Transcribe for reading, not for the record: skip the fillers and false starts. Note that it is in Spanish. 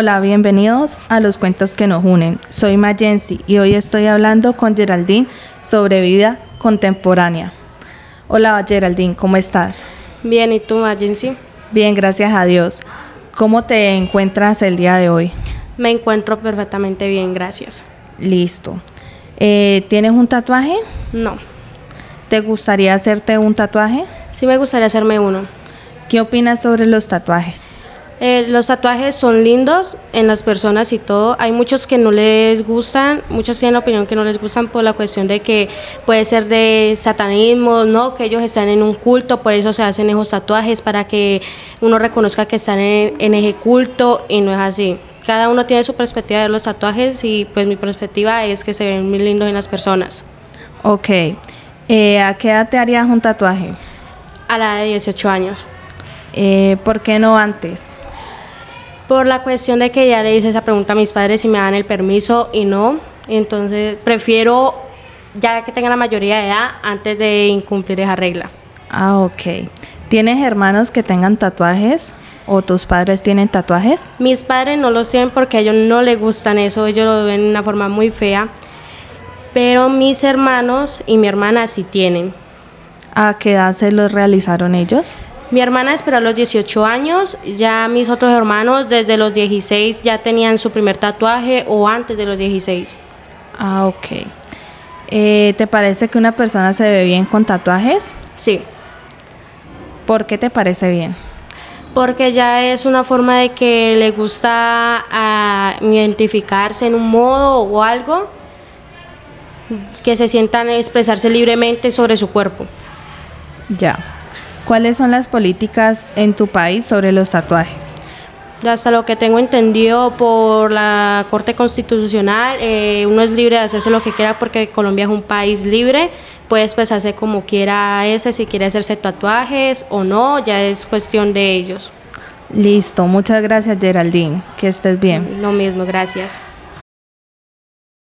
Hola, bienvenidos a Los Cuentos que nos unen. Soy Mayensi y hoy estoy hablando con Geraldine sobre vida contemporánea. Hola Geraldine, ¿cómo estás? Bien, ¿y tú, Mayensi? Bien, gracias a Dios. ¿Cómo te encuentras el día de hoy? Me encuentro perfectamente bien, gracias. Listo. ¿Tienes un tatuaje? No, ¿Te gustaría hacerte un tatuaje? sí me gustaría hacerme uno. ¿Qué opinas sobre los tatuajes? Los tatuajes son lindos en las personas y todo. Hay muchos que no les gustan, muchos tienen la opinión que no les gustan por la cuestión de que puede ser de satanismo, ¿no? Que ellos están en un culto, por eso se hacen esos tatuajes para que uno reconozca que están en ese culto y no es así. Cada uno tiene su perspectiva de los tatuajes y pues mi perspectiva es que se ven muy lindos en las personas. Ok. ¿A qué edad te harías un tatuaje? A la de 18 años. ¿Por qué no antes? Por la cuestión de que ya le hice esa pregunta a mis padres si me dan el permiso y no, entonces prefiero ya que tenga la mayoría de edad antes de incumplir esa regla. Ah, ok. ¿Tienes hermanos que tengan tatuajes o tus padres tienen tatuajes? Mis padres no los tienen porque a ellos no les gustan eso, ellos lo ven de una forma muy fea, pero mis hermanos y mi hermana sí tienen. ¿A qué edad se los realizaron ellos? Mi hermana esperó a los 18 años, ya mis otros hermanos desde los 16 ya tenían su primer tatuaje o antes de los 16. Ah, ok. ¿Te parece que una persona se ve bien con tatuajes? Sí, ¿Por qué te parece bien? porque ya es una forma de que le gusta identificarse en un modo o algo, que se sientan expresarse libremente sobre su cuerpo. Ya. ¿Cuáles son las políticas en tu país sobre los tatuajes? Hasta lo que tengo entendido por la Corte Constitucional, uno es libre de hacerse lo que quiera porque Colombia es un país libre, puede expresarse como quiera si quiere hacerse tatuajes o no, ya es cuestión de ellos. Listo, muchas gracias Geraldine, que estés bien. Lo mismo, gracias.